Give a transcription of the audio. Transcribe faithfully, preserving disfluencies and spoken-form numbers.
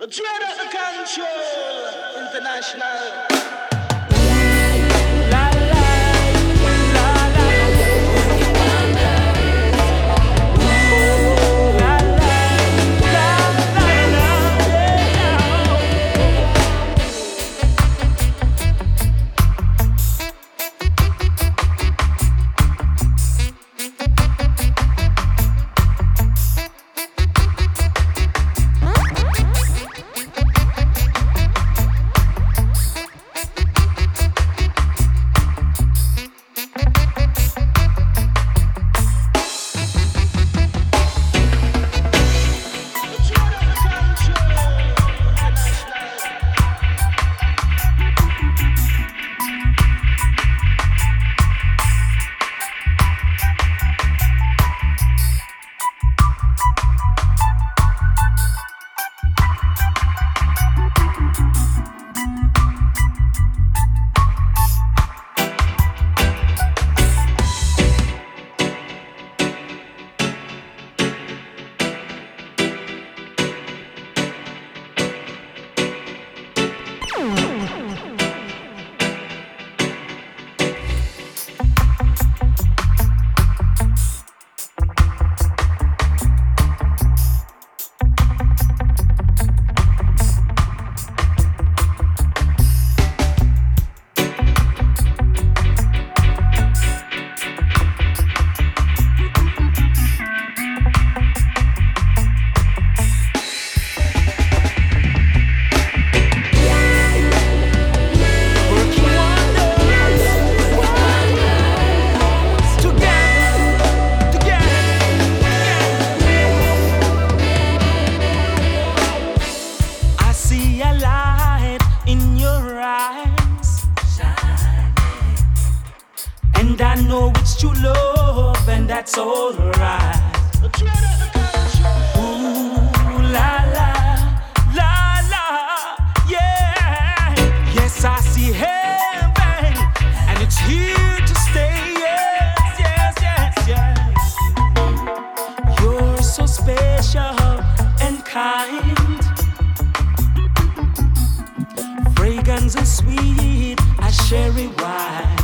Dread of the control, international. And I know it's true love, and that's alright. Ooh, la la, la la, yeah. Yes, I see heaven, and it's here to stay. Yes, yes, yes, yes. You're so special and kind, fragrance and sweet as cherry wine.